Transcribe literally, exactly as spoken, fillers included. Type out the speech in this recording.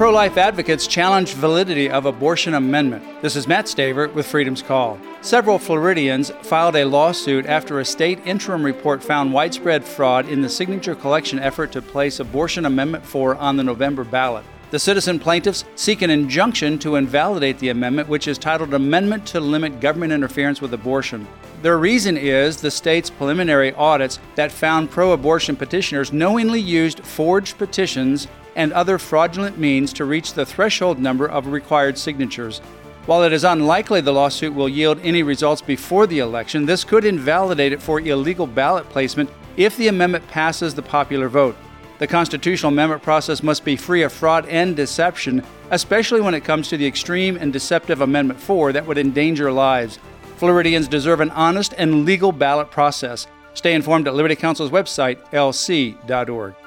Pro-life advocates challenge validity of abortion amendment. This is Matt Staver with Freedom's Call. Several Floridians filed a lawsuit after a state interim report found widespread fraud in the signature collection effort to place Abortion Amendment four on the November ballot. The citizen plaintiffs seek an injunction to invalidate the amendment, which is titled Amendment to Limit Government Interference with Abortion. Their reason is the state's preliminary audits that found pro-abortion petitioners knowingly used forged petitions and other fraudulent means to reach the threshold number of required signatures. While it is unlikely the lawsuit will yield any results before the election, this could invalidate it for illegal ballot placement if the amendment passes the popular vote. The constitutional amendment process must be free of fraud and deception, especially when it comes to the extreme and deceptive Amendment four that would endanger lives. Floridians deserve an honest and legal ballot process. Stay informed at Liberty Counsel's website, L C dot org.